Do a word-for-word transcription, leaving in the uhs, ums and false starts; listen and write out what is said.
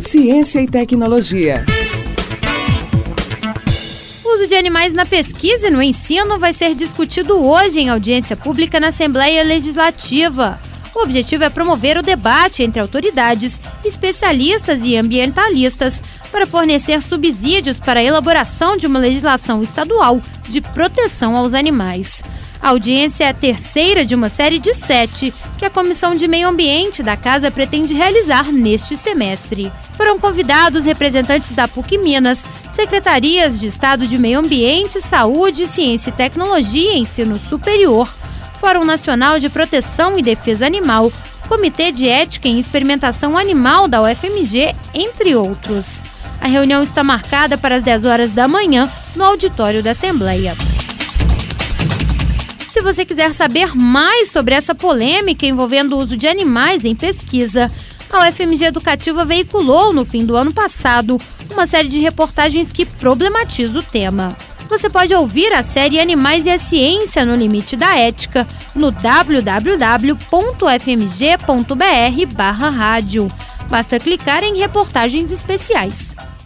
ciência e tecnologia. O uso de animais na pesquisa e no ensino vai ser discutido hoje em audiência pública na Assembleia Legislativa. O objetivo é promover o debate entre autoridades, especialistas e ambientalistas para fornecer subsídios para a elaboração de uma legislação estadual de proteção aos animais. A audiência é a terceira de uma série de sete que a Comissão de Meio Ambiente da Casa pretende realizar neste semestre. Foram convidados representantes da P U C Minas, Secretarias de Estado de Meio Ambiente, Saúde, Ciência e Tecnologia e Ensino Superior, Fórum Nacional de Proteção e Defesa Animal, Comitê de Ética em Experimentação Animal da U F M G, entre outros. A reunião está marcada para as dez horas da manhã no auditório da Assembleia. Se você quiser saber mais sobre essa polêmica envolvendo o uso de animais em pesquisa, a U F M G Educativa veiculou no fim do ano passado uma série de reportagens que problematiza o tema. Você pode ouvir a série Animais e a Ciência no Limite da Ética no w w w ponto f m g ponto b r barra rádio. Basta clicar em reportagens especiais.